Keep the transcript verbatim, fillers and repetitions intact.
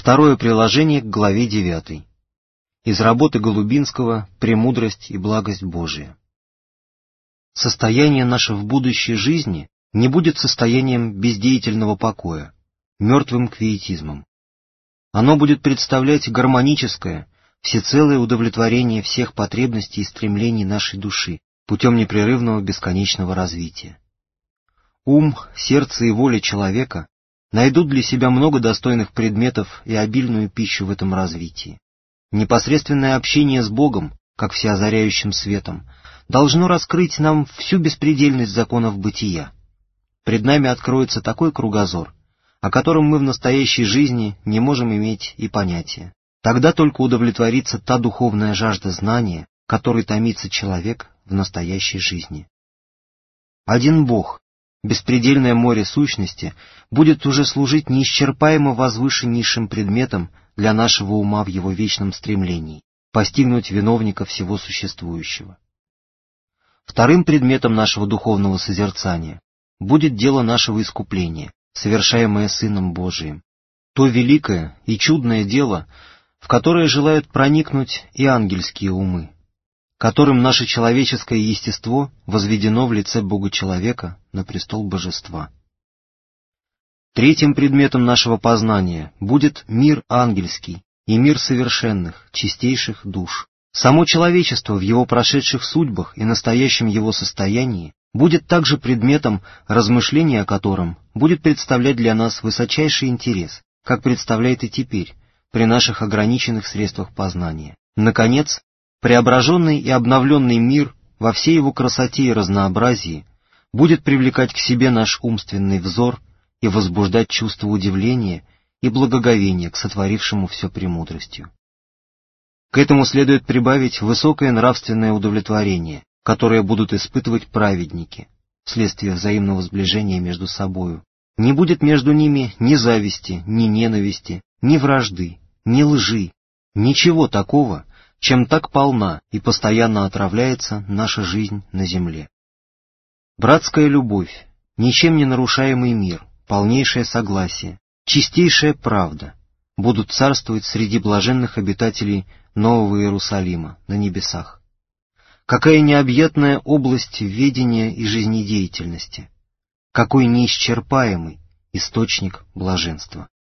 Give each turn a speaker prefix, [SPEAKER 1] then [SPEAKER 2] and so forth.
[SPEAKER 1] Второе приложение к главе девятой. Из работы Голубинского «Премудрость и благость Божия». Состояние наше в будущей жизни не будет состоянием бездеятельного покоя, мертвым квиетизмом. Оно будет представлять гармоническое, всецелое удовлетворение всех потребностей и стремлений нашей души путем непрерывного бесконечного развития. Ум, сердце и воля человека найдут для себя много достойных предметов и обильную пищу в этом развитии. Непосредственное общение с Богом, как всеозаряющим светом, должно раскрыть нам всю беспредельность законов бытия. Пред нами откроется такой кругозор, о котором мы в настоящей жизни не можем иметь и понятия. Тогда только удовлетворится та духовная жажда знания, которой томится человек в настоящей жизни. Один Бог, беспредельное море сущности, будет уже служить неисчерпаемо возвышеннейшим предметом для нашего ума в его вечном стремлении постигнуть виновника всего существующего. Вторым предметом нашего духовного созерцания будет дело нашего искупления, совершаемое Сыном Божиим, то великое и чудное дело, в которое желают проникнуть и ангельские умы, которым наше человеческое естество возведено в лице Бога-человека на престол божества. Третьим предметом нашего познания будет мир ангельский и мир совершенных, чистейших душ. Само человечество в его прошедших судьбах и настоящем его состоянии будет также предметом, размышления о котором будет представлять для нас высочайший интерес, как представляет и теперь, при наших ограниченных средствах познания. Наконец, преображенный и обновленный мир во всей его красоте и разнообразии будет привлекать к себе наш умственный взор и возбуждать чувство удивления и благоговения к сотворившему все премудростью. К этому следует прибавить высокое нравственное удовлетворение, которое будут испытывать праведники, вследствие взаимного сближения между собою. Не будет между ними ни зависти, ни ненависти, ни вражды, ни лжи, ничего такого, чем так полна и постоянно отравляется наша жизнь на земле. Братская любовь, ничем не нарушаемый мир, полнейшее согласие, чистейшая правда будут царствовать среди блаженных обитателей Нового Иерусалима на небесах. Какая необъятная область ведения и жизнедеятельности! Какой неисчерпаемый источник блаженства!